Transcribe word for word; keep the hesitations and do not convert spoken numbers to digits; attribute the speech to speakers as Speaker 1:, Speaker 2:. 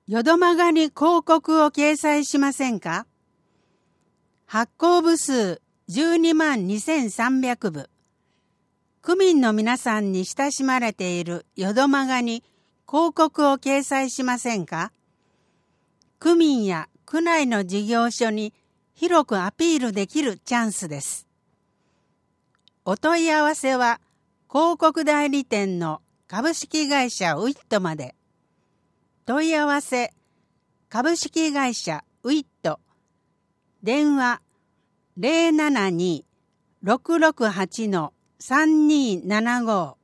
Speaker 1: 淀マガに広告を掲載しませんか？発行部数じゅうにまんにせんさんびゃくぶ。区民の皆さんに親しまれている淀マガに広告を掲載しませんか？区民や区内の事業所に広くアピールできるチャンスです。お問い合わせは広告代理店の株式会社ウィットまで。問い合わせ株式会社ウィット、電話 ゼロななに ろくろくはち さんにーななご